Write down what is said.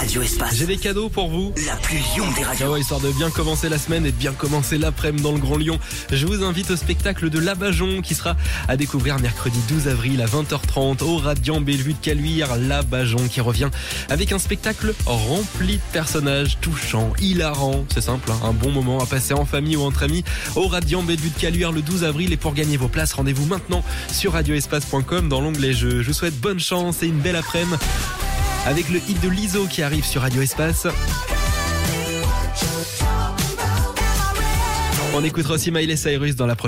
Radio Espace. J'ai des cadeaux pour vous. La plus young des radios. Ah ouais, histoire de bien commencer la semaine et de bien commencer l'après-midi dans le Grand Lyon. Je vous invite au spectacle de Labajon qui sera à découvrir mercredi 12 avril à 20h30 au Radiant Bellevue de Caluire. Labajon qui revient avec un spectacle rempli de personnages touchants, hilarants. C'est simple, hein, un bon moment à passer en famille ou entre amis au Radiant Bellevue de Caluire le 12 avril. Et pour gagner vos places, rendez-vous maintenant sur radioespace.com dans l'onglet jeux. Je vous souhaite bonne chance et une belle après-midi avec le hit de Lizzo qui arrive sur Radio Espace. On écoutera aussi Miley Cyrus dans la prochaine.